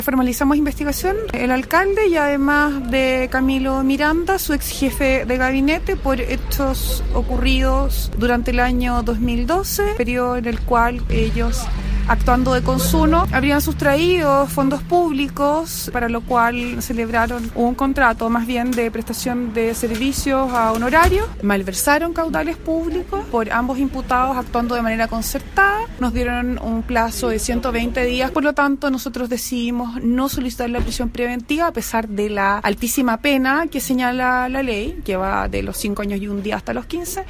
Formalizamos investigación el alcalde y además de Camilo Miranda, su ex jefe de gabinete, por hechos ocurridos durante el año 2012, periodo en el cual ellos, actuando de consuno, habrían sustraído fondos públicos, para lo cual celebraron un contrato más bien de prestación de servicios a honorarios, malversaron caudales públicos por ambos imputados actuando de manera concertada, nos dieron un plazo de 120 días, por lo tanto nosotros decidimos no solicitar la prisión preventiva a pesar de la altísima pena que señala la ley, que va de los 5 años y un día hasta los 15,